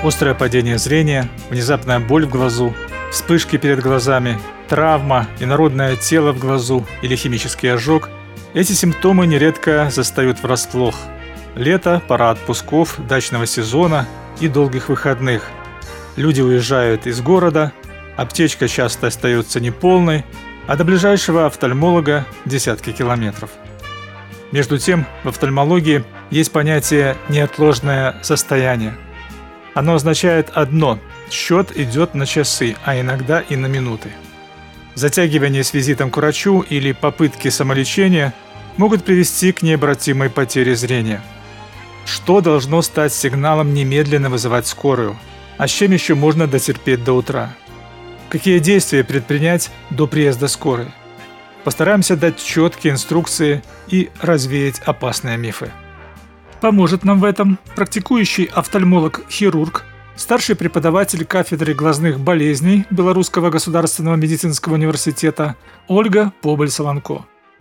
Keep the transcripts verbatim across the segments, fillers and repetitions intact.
острое падение зрения, внезапная боль в глазу, вспышки перед глазами, травма, инородное тело в глазу или химический ожог – эти симптомы нередко застают врасплох. Лето, пора отпусков, дачного сезона и долгих выходных. Люди уезжают из города, аптечка часто остается неполной, а до ближайшего офтальмолога десятки километров. Между тем, в офтальмологии есть понятие «неотложное состояние». Оно означает одно – счет идет на часы, а иногда и на минуты. Затягивание с визитом к врачу или попытки самолечения могут привести к необратимой потере зрения. Что должно стать сигналом немедленно вызывать скорую? А с чем еще можно дотерпеть до утра? Какие действия предпринять до приезда скорой? Постараемся дать четкие инструкции и развеять опасные мифы. Поможет нам в этом практикующий офтальмолог-хирург, старший преподаватель кафедры глазных болезней Белорусского государственного медицинского университета Ольга Побыль-Солонко.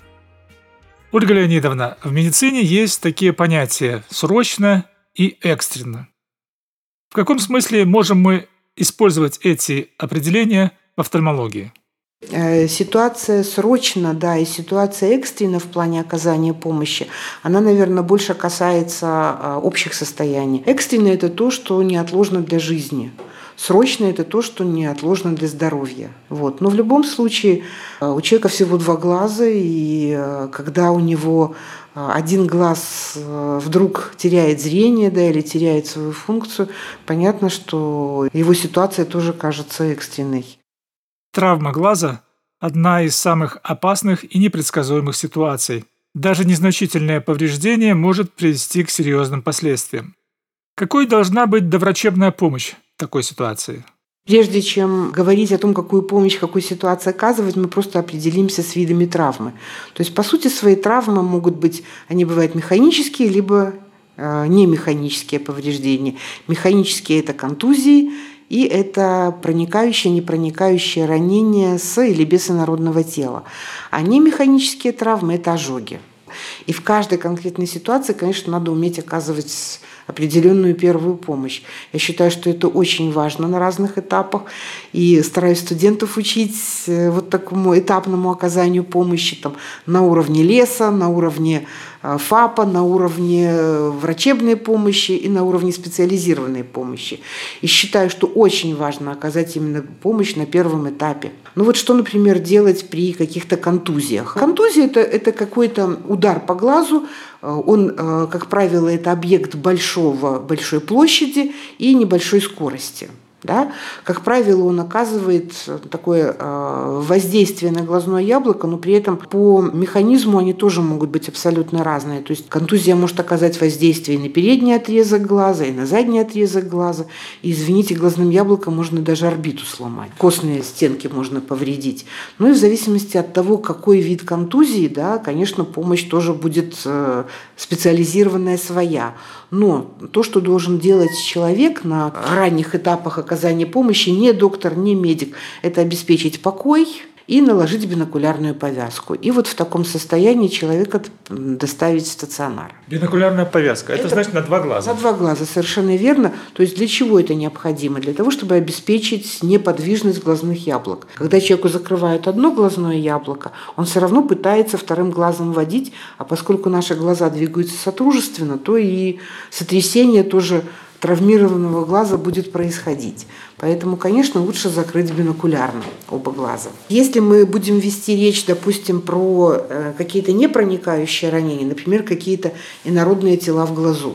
Ольга Леонидовна, в медицине есть такие понятия «срочно» и «экстренно». В каком смысле можем мы использовать эти определения в офтальмологии? Ситуация срочно, да, и ситуация экстренно в плане оказания помощи, она, наверное, больше касается общих состояний. Экстренно – это то, что неотложно для жизни. Срочно – это то, что неотложно для здоровья. Вот. Но в любом случае у человека всего два глаза, и когда у него один глаз вдруг теряет зрение, да, или теряет свою функцию, понятно, что его ситуация тоже кажется экстренной. Травма глаза – одна из самых опасных и непредсказуемых ситуаций. Даже незначительное повреждение может привести к серьезным последствиям. Какой должна быть доврачебная помощь в такой ситуации? Прежде чем говорить о том, какую помощь в какой ситуации оказывать, мы просто определимся с видами травмы. То есть, по сути, свои травмы могут быть, они бывают механические, либо э, немеханические повреждения. Механические – это контузии, и это проникающее, непроникающее ранение с или без инородного тела. А немеханические травмы – это ожоги. И в каждой конкретной ситуации, конечно, надо уметь оказывать определенную первую помощь. Я считаю, что это очень важно на разных этапах. И стараюсь студентов учить вот такому этапному оказанию помощи там, на уровне леса, на уровне ФАПа, на уровне врачебной помощи и на уровне специализированной помощи. И считаю, что очень важно оказать именно помощь на первом этапе. Ну вот что, например, делать при каких-то контузиях? Контузия – это, это какой-то удар по глазу. Он, как правило, это объект большого, большой площади и небольшой скорости. Да? Как правило, он оказывает такое воздействие на глазное яблоко, но при этом по механизму они тоже могут быть абсолютно разные. То есть контузия может оказать воздействие и на передний отрезок глаза, и на задний отрезок глаза. И, извините, глазным яблоком можно даже орбиту сломать. Костные стенки можно повредить. Ну и в зависимости от того, какой вид контузии, да, конечно, помощь тоже будет специализированная своя. Но то, что должен делать человек на ранних этапах оказания помощи, не доктор, не медик, это обеспечить покой и наложить бинокулярную повязку. И вот в таком состоянии человека доставить в стационар. Бинокулярная повязка – это, это значит на два глаза? На два глаза, совершенно верно. То есть для чего это необходимо? Для того, чтобы обеспечить неподвижность глазных яблок. Когда человеку закрывают одно глазное яблоко, он все равно пытается вторым глазом водить, а поскольку наши глаза двигаются содружественно, то и сотрясение тоже травмированного глаза будет происходить. Поэтому, конечно, лучше закрыть бинокулярно оба глаза. Если мы будем вести речь, допустим, про э, какие-то непроникающие ранения, например, какие-то инородные тела в глазу,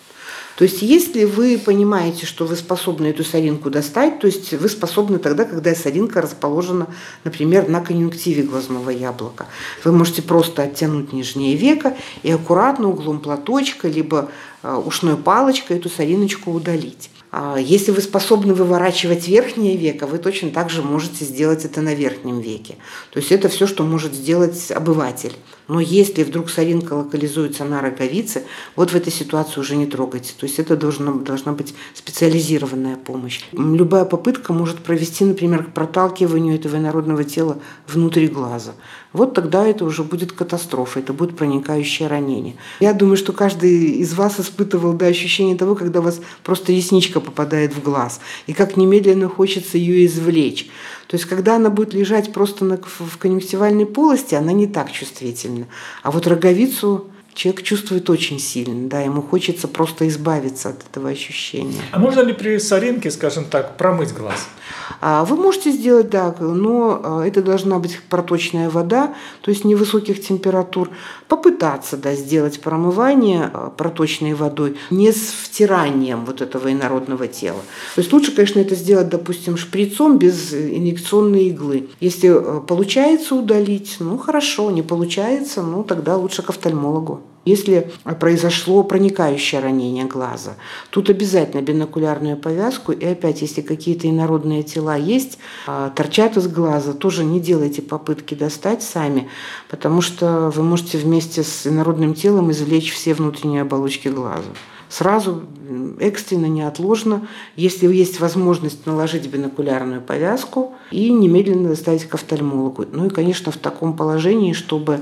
то есть если вы понимаете, что вы способны эту соринку достать, то есть вы способны тогда, когда соринка расположена, например, на конъюнктиве глазного яблока. Вы можете просто оттянуть нижнее веко и аккуратно углом платочка либо ушной палочкой эту сориночку удалить. Если вы способны выворачивать верхнее веко, вы точно так же можете сделать это на верхнем веке. То есть это все, что может сделать обыватель. Но если вдруг соринка локализуется на роговице, вот в этой ситуации уже не трогайте. То есть это должна, должна быть специализированная помощь. Любая попытка может провести, например, к проталкиванию этого инородного тела внутрь глаза. Вот тогда это уже будет катастрофа, это будет проникающее ранение. Я думаю, что каждый из вас испытывал да, ощущение того, когда у вас просто ресничка попадает в глаз, и как немедленно хочется ее извлечь. То есть, когда она будет лежать просто на, в конъюнктивальной полости, она не так чувствительна. А вот роговицу человек чувствует очень сильно, да, ему хочется просто избавиться от этого ощущения. А можно ли при соринке, скажем так, промыть глаз? Вы можете сделать, да, но это должна быть проточная вода, то есть невысоких температур. Попытаться, да, сделать промывание проточной водой, не с втиранием вот этого инородного тела. То есть лучше, конечно, это сделать, допустим, шприцом без инъекционной иглы. Если получается удалить, ну хорошо, не получается, ну тогда лучше к офтальмологу. Если произошло проникающее ранение глаза, тут обязательно бинокулярную повязку. И опять, если какие-то инородные тела есть, торчат из глаза, тоже не делайте попытки достать сами, потому что вы можете вместе с инородным телом извлечь все внутренние оболочки глаза. Сразу, экстренно, неотложно, если есть возможность, наложить бинокулярную повязку и немедленно доставить к офтальмологу. Ну и, конечно, в таком положении, чтобы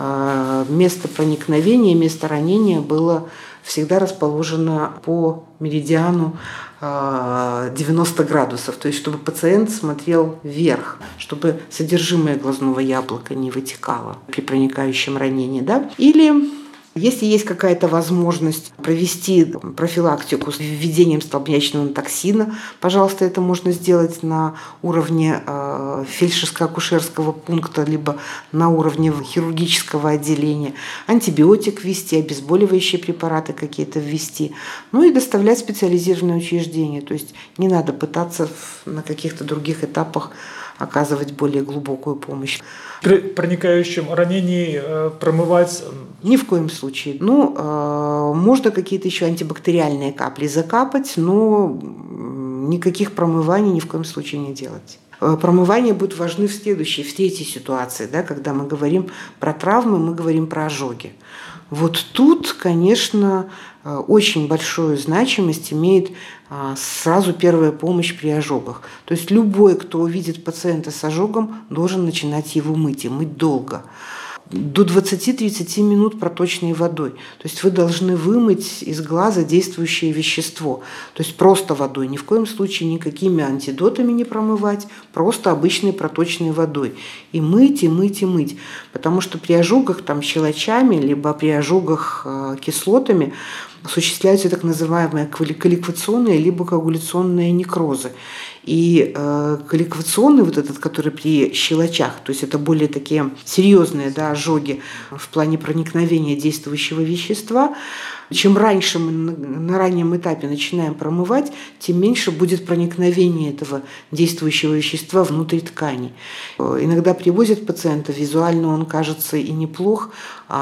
место проникновения, место ранения было всегда расположено по меридиану девяносто градусов, то есть чтобы пациент смотрел вверх, чтобы содержимое глазного яблока не вытекало при проникающем ранении. Да? Или если есть какая-то возможность провести профилактику с введением столбнячного токсина, пожалуйста, это можно сделать на уровне э, фельдшерско-акушерского пункта, либо на уровне хирургического отделения. Антибиотик ввести, обезболивающие препараты какие-то ввести. Ну и доставлять в специализированное учреждение. То есть не надо пытаться на каких-то других этапах оказывать более глубокую помощь. При проникающем ранении э, промывать? Ни в коем случае. Ну, э, можно какие-то еще антибактериальные капли закапать, но никаких промываний ни в коем случае не делать. Промывания будут важны в следующей, в третьей ситуации, да, когда мы говорим про травмы, мы говорим про ожоги. Вот тут, конечно, очень большую значимость имеет сразу первая помощь при ожогах. То есть любой, кто увидит пациента с ожогом, должен начинать его мыть, и мыть долго. До двадцати-тридцати минут проточной водой. То есть вы должны вымыть из глаза действующее вещество. То есть просто водой. Ни в коем случае никакими антидотами не промывать, просто обычной проточной водой. И мыть, и мыть, и мыть. Потому что при ожогах там, щелочами, либо при ожогах э, кислотами осуществляются так называемые колликвационные либо коагуляционные некрозы. И э, колликвационный, вот этот, который при щелочах, то есть это более такие серьезные, да, ожоги в плане проникновения действующего вещества, чем раньше мы на, на раннем этапе начинаем промывать, тем меньше будет проникновение этого действующего вещества внутрь тканей. Иногда привозят пациента, визуально он кажется и неплох,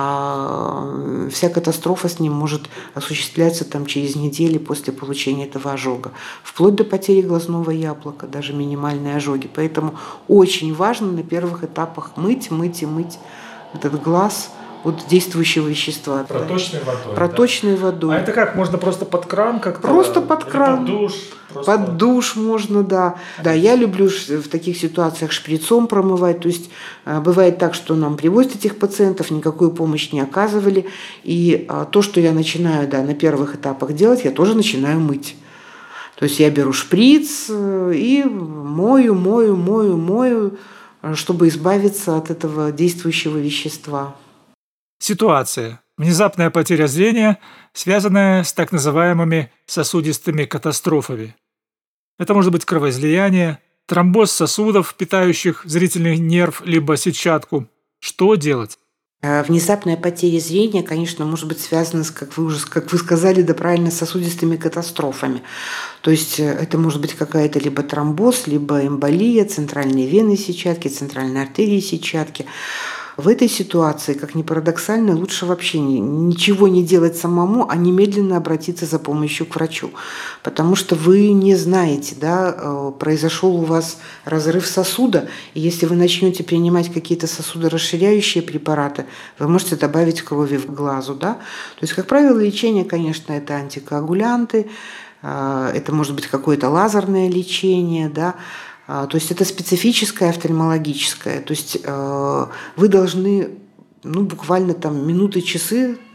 а вся катастрофа с ним может осуществляться там, через неделю после получения этого ожога. Вплоть до потери глазного яблока, даже минимальные ожоги. Поэтому очень важно на первых этапах мыть, мыть и мыть этот глаз от действующего вещества. Проточной да. водой. Проточной да. водой. А это как? Можно просто под кран как-то? Просто под кран. Под душ? Просто... Под душ можно, да. Да, я люблю в таких ситуациях шприцом промывать. То есть бывает так, что нам привозят этих пациентов, никакую помощь не оказывали. И то, что я начинаю, да, на первых этапах делать, я тоже начинаю мыть. То есть я беру шприц и мою, мою, мою, мою, чтобы избавиться от этого действующего вещества. Ситуация. Внезапная потеря зрения, связанная с так называемыми сосудистыми катастрофами. Это может быть кровоизлияние, тромбоз сосудов, питающих зрительный нерв либо сетчатку. Что делать? Внезапная потеря зрения, конечно, может быть связана с, как вы уже, как вы сказали, да правильно, сосудистыми катастрофами. То есть это может быть какая-то либо тромбоз, либо эмболия центральной вены сетчатки, центральной артерии сетчатки. В этой ситуации, как ни парадоксально, лучше вообще ничего не делать самому, а немедленно обратиться за помощью к врачу. Потому что вы не знаете, да, произошел у вас разрыв сосуда, и если вы начнете принимать какие-то сосудорасширяющие препараты, вы можете добавить крови в глазу. Да? То есть, как правило, лечение, конечно, это антикоагулянты, это может быть какое-то лазерное лечение, да, то есть это специфическое офтальмологическое. То есть э, вы должны ну, буквально там минуты, часы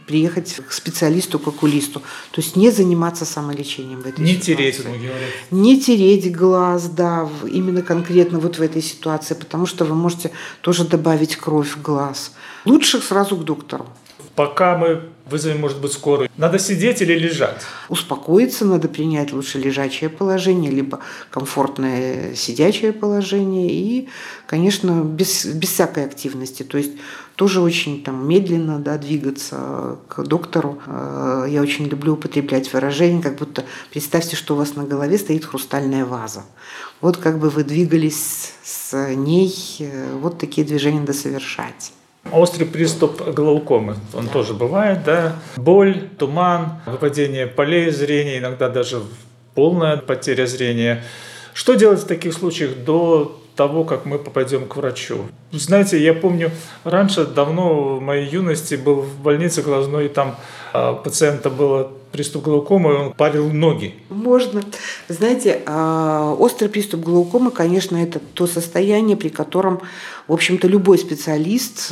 приехать к специалисту, к окулисту. То есть не заниматься самолечением в этой не ситуации. Не тереть, говорят. Не тереть глаз, да, именно конкретно вот в этой ситуации, потому что вы можете тоже добавить кровь в глаз. Лучше сразу к доктору. Пока мы вызовем, может быть, скорую, надо сидеть или лежать? Успокоиться надо, принять лучше лежачее положение, либо комфортное сидячее положение и, конечно, без, без всякой активности. То есть тоже очень там, медленно, да, двигаться к доктору. Я очень люблю употреблять выражение, как будто представьте, что у вас на голове стоит хрустальная ваза. Вот как бы вы двигались с ней, вот такие движения надо совершать. Острый приступ глаукомы, он тоже бывает, да? Боль, туман, выпадение полей зрения, иногда даже полная потеря зрения. Что делать в таких случаях до того, как мы попадем к врачу? Знаете, я помню, раньше, давно, в моей юности, был в больнице глазной, и там у пациента был приступ глаукомы, и он парил ноги. Можно. Знаете, острый приступ глаукомы, конечно, это то состояние, при котором, в общем-то, любой специалист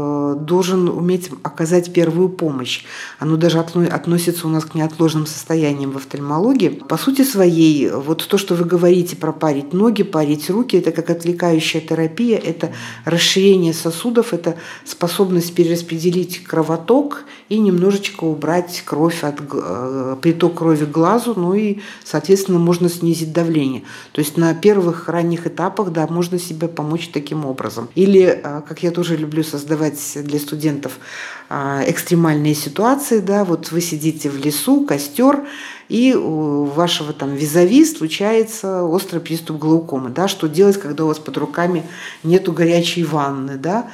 должен уметь оказать первую помощь. Оно даже относится у нас к неотложным состояниям в офтальмологии. По сути своей, вот то, что вы говорите про парить ноги, парить руки, это как отвлекающая терапия, это расширение сосудов, это способность перераспределить кровоток и немножечко убрать кровь от приток крови к глазу, ну и, соответственно, можно снизить давление. То есть на первых ранних этапах, да, можно себе помочь таким образом. Или, как я тоже люблю создавать для студентов, экстремальные ситуации, да, вот вы сидите в лесу, костер, и у вашего там визави случается острый приступ глаукомы, да, что делать, когда у вас под руками нету горячей ванны, да,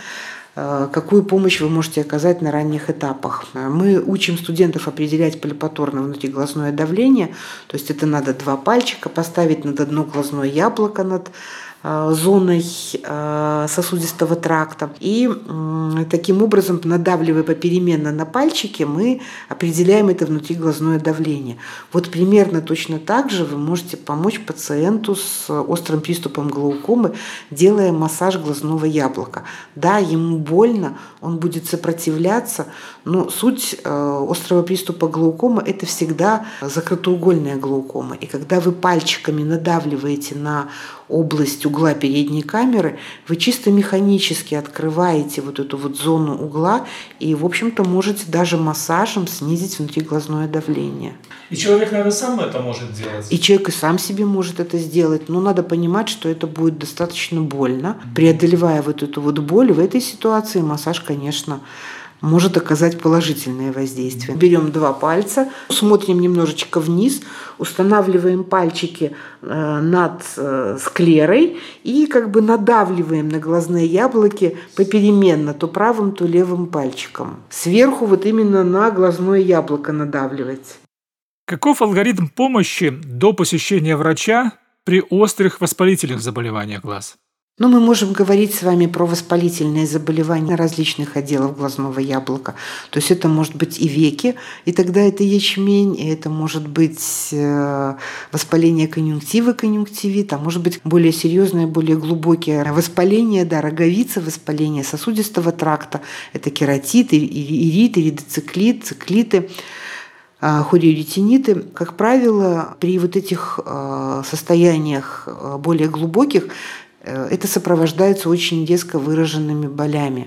какую помощь вы можете оказать на ранних этапах. Мы учим студентов определять пальпаторное внутриглазное давление, то есть это надо два пальчика поставить над одно глазное яблоко над зоной сосудистого тракта. И таким образом, надавливая попеременно на пальчики, мы определяем это внутриглазное давление. Вот примерно точно так же вы можете помочь пациенту с острым приступом глаукомы, делая массаж глазного яблока. Да, ему больно, он будет сопротивляться, но суть острого приступа глаукомы – это всегда закрытоугольная глаукома. И когда вы пальчиками надавливаете на область угла передней камеры, вы чисто механически открываете вот эту вот зону угла и, в общем-то, можете даже массажем снизить внутриглазное давление. И человек, наверное, сам это может делать? И человек и сам себе может это сделать, но надо понимать, что это будет достаточно больно. Преодолевая вот эту вот боль, в этой ситуации массаж, конечно, может оказать положительное воздействие. Берем два пальца, смотрим немножечко вниз, устанавливаем пальчики над склерой и как бы надавливаем на глазные яблоки попеременно, то правым, то левым пальчиком. Сверху вот именно на глазное яблоко надавливать. Каков алгоритм помощи до посещения врача при острых воспалительных заболеваниях глаз? Но мы можем говорить с вами про воспалительные заболевания различных отделов глазного яблока. То есть это может быть и веки, и тогда это ячмень, и это может быть воспаление конъюнктивы, конъюнктивит, а может быть более серьезное, более глубокие воспаления, да, роговицы, воспаление сосудистого тракта, это кератит, ирит, иридоциклит, циклиты, хориоретиниты. Как правило, при вот этих состояниях более глубоких это сопровождается очень резко выраженными болями.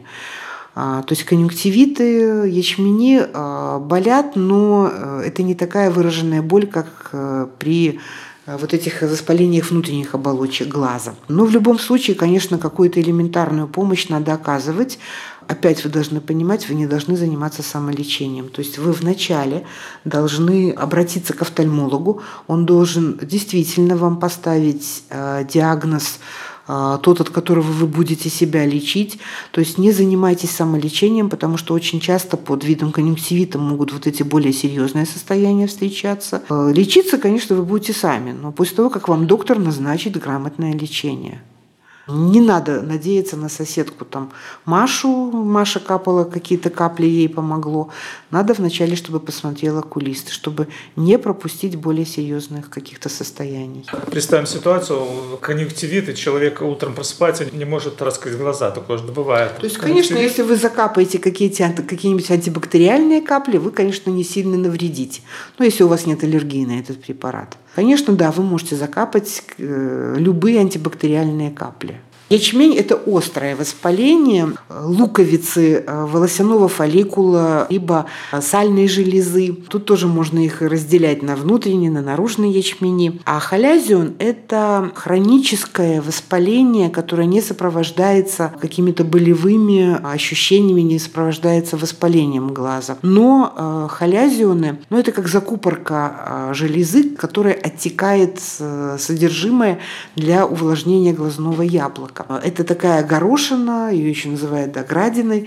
То есть конъюнктивиты, ячмени болят, но это не такая выраженная боль, как при вот этих воспалениях внутренних оболочек глаза. Но в любом случае, конечно, какую-то элементарную помощь надо оказывать. Опять вы должны понимать, вы не должны заниматься самолечением. То есть вы вначале должны обратиться к офтальмологу. Он должен действительно вам поставить диагноз, тот, от которого вы будете себя лечить. То есть не занимайтесь самолечением, потому что очень часто под видом конъюнктивита могут вот эти более серьезные состояния встречаться. Лечиться, конечно, вы будете сами, но после того, как вам доктор назначит грамотное лечение. Не надо надеяться на соседку там Машу. Маша капала, какие-то капли ей помогло. Надо вначале, чтобы посмотрел окулист, чтобы не пропустить более серьезных каких-то состояний. Представим ситуацию, конъюнктивит, и человек утром просыпается, не может раскрыть глаза, такое же бывает. То есть, конечно, если вы закапаете какие-то, какие-нибудь антибактериальные капли, вы, конечно, не сильно навредите. Но если у вас нет аллергии на этот препарат. Конечно, да, вы можете закапать любые антибактериальные капли. Ячмень – это острое воспаление луковицы, волосяного фолликула, либо сальной железы. Тут тоже можно их разделять на внутренние, на наружные ячмени. А халязион – это хроническое воспаление, которое не сопровождается какими-то болевыми ощущениями, не сопровождается воспалением глаза. Но халязионы, ну, это как закупорка железы, которая оттекает содержимое для увлажнения глазного яблока. Это такая горошина, ее еще называют доградиной.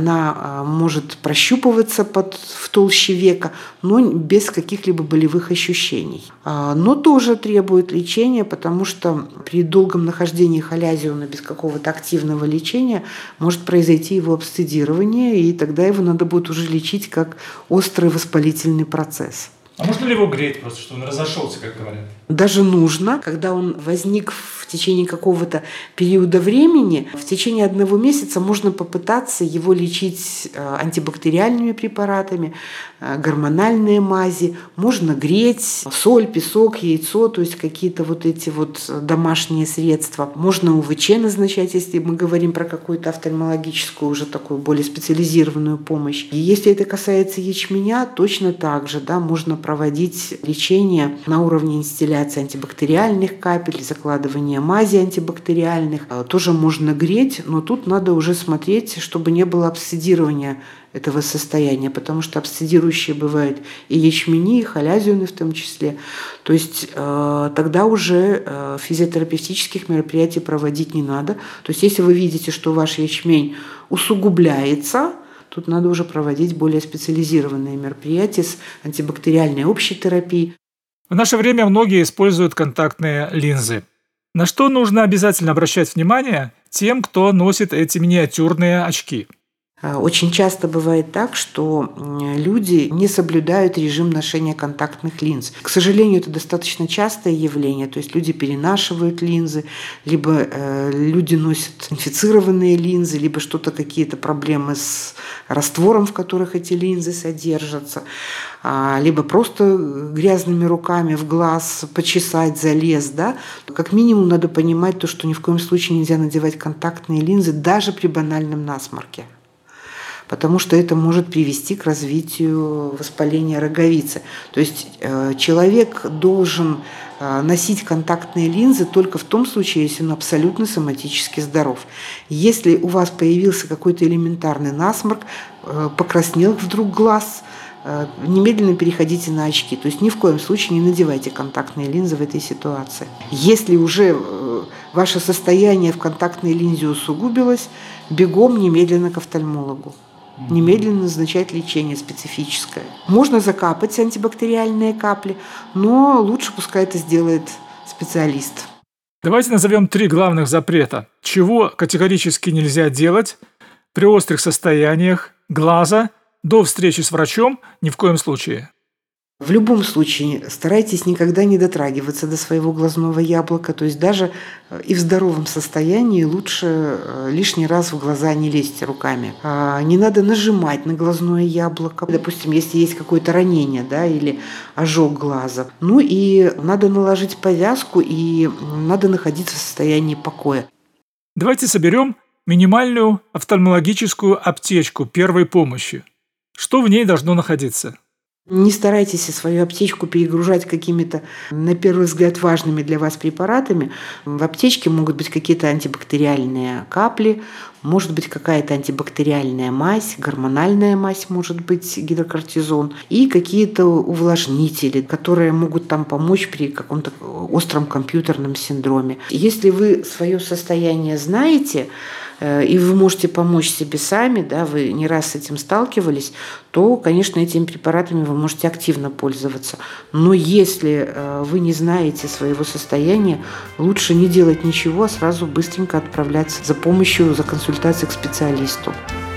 Она может прощупываться под, в толще века, но без каких-либо болевых ощущений. Но тоже требует лечения, потому что при долгом нахождении халязиона без какого-то активного лечения может произойти его абсцедирование, и тогда его надо будет уже лечить как острый воспалительный процесс. А можно ли его греть просто, чтобы он разошелся, как говорят? Даже нужно, когда он возник в течение какого-то периода времени, в течение одного месяца можно попытаться его лечить антибактериальными препаратами, гормональные мази, можно греть, соль, песок, яйцо, то есть какие-то вот эти вот домашние средства. Можно УВЧ назначать, если мы говорим про какую-то офтальмологическую, уже такую более специализированную помощь. И если это касается ячменя, точно так же, да, можно проводить лечение на уровне инстилляции антибактериальных капель, закладывание мази антибактериальных. Тоже можно греть, но тут надо уже смотреть, чтобы не было абсцедирования этого состояния, потому что абсцедирующие бывают и ячмени, и халязионы в том числе. То есть э, тогда уже э, физиотерапевтических мероприятий проводить не надо. То есть если вы видите, что ваш ячмень усугубляется, тут надо уже проводить более специализированные мероприятия с антибактериальной общей терапией. В наше время многие используют контактные линзы. На что нужно обязательно обращать внимание тем, кто носит эти миниатюрные очки? Очень часто бывает так, что люди не соблюдают режим ношения контактных линз. К сожалению, это достаточно частое явление. То есть люди перенашивают линзы, либо э, люди носят инфицированные линзы, либо что-то, какие-то проблемы с раствором, в которых эти линзы содержатся, а, либо просто грязными руками в глаз почесать, залез. Да? Как минимум надо понимать то, что ни в коем случае нельзя надевать контактные линзы даже при банальном насморке, потому что это может привести к развитию воспаления роговицы. То есть э, человек должен э, носить контактные линзы только в том случае, если он абсолютно соматически здоров. Если у вас появился какой-то элементарный насморк, э, покраснел вдруг глаз, э, немедленно переходите на очки. То есть ни в коем случае не надевайте контактные линзы в этой ситуации. Если уже э, ваше состояние в контактной линзе усугубилось, бегом немедленно к офтальмологу. Немедленно назначать лечение специфическое. Можно закапать антибактериальные капли, но лучше пускай это сделает специалист. Давайте назовем три главных запрета. Чего категорически нельзя делать при острых состояниях глаза до встречи с врачом ни в коем случае. В любом случае старайтесь никогда не дотрагиваться до своего глазного яблока, то есть даже и в здоровом состоянии лучше лишний раз в глаза не лезть руками. Не надо нажимать на глазное яблоко, допустим, если есть какое-то ранение, да, или ожог глаза. Ну и надо наложить повязку, и надо находиться в состоянии покоя. Давайте соберем минимальную офтальмологическую аптечку первой помощи. Что в ней должно находиться? Не старайтесь свою аптечку перегружать какими-то, на первый взгляд, важными для вас препаратами. В аптечке могут быть какие-то антибактериальные капли, может быть какая-то антибактериальная мазь, гормональная мазь, может быть гидрокортизон, и какие-то увлажнители, которые могут там помочь при каком-то остром компьютерном синдроме. Если вы свое состояние знаете, и вы можете помочь себе сами, да, вы не раз с этим сталкивались, то, конечно, этими препаратами вы можете активно пользоваться. Но если вы не знаете своего состояния, лучше не делать ничего, а сразу быстренько отправляться за помощью, за консультацией к специалисту.